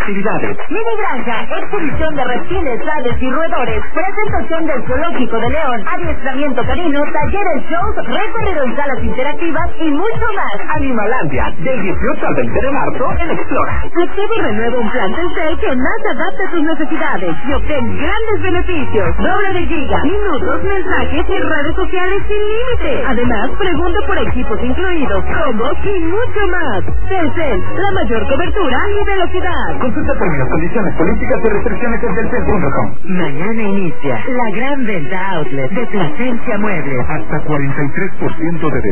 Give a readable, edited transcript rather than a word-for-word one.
actividades. Mini granja, exhibición de reptiles, aves y roedores, presentación del Zoológico de León, adiestramiento canino, talleres, shows, recorrido en salas interactivas y mucho más. Animalandia, del 18 al 20 de marzo en Explora. Activa y renueva un plan Telcel que más adapte a tus necesidades y obtén grandes beneficios. Doble de giga, minutos, mensajes y redes sociales sin límite. Además, pregunta por equipos incluidos, combos y mucho más. Telcel, la mayor cobertura y velocidad. Consulta términos, condiciones, políticas y restricciones en telcel.com. Mañana inicia la gran venta outlet de Plasencia Muebles. Hasta 43% de